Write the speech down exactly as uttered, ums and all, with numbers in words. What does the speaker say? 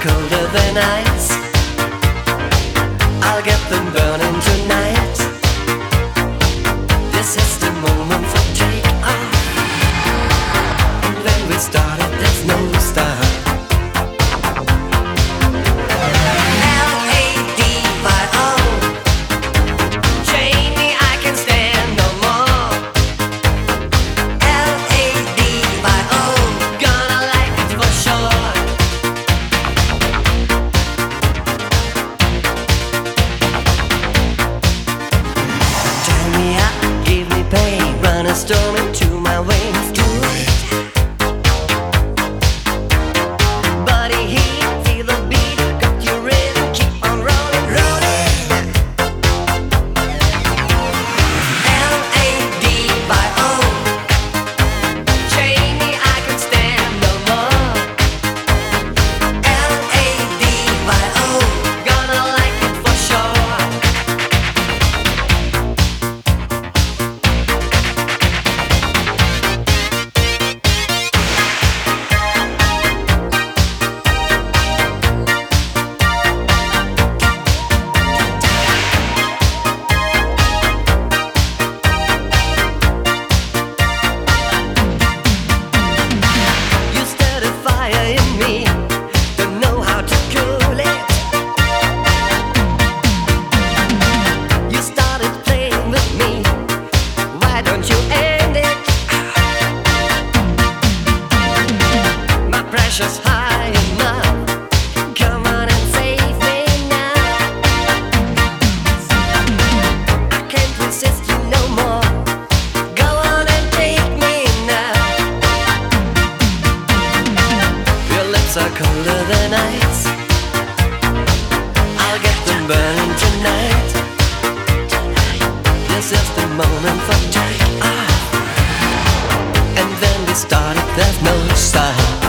colder than ice. I'll get them burning tonight. This is the moment for take off. When we started, there's no start. L A D Y O. Chain me, I can stand no more. L A D Y O. Gonna like it for sure. Turn me up, give me pain. Run a storm into my veins. Do it. Body heat, feel the beat. Got you ready, keep on rolling, rolling. L A D Y O. Chain me, I can stand no more. L A D Y O. Gonna like it for sure. You started fire in me, don't know how to cool it. You started playing with me, why don't you end it? My pressure's high enough, come on and save me now. I can't resist you no more, go on and take me now. Your lips are colder than ice. I'll get them burning tonight. This is the moment for take off. And then we started, there's no stop.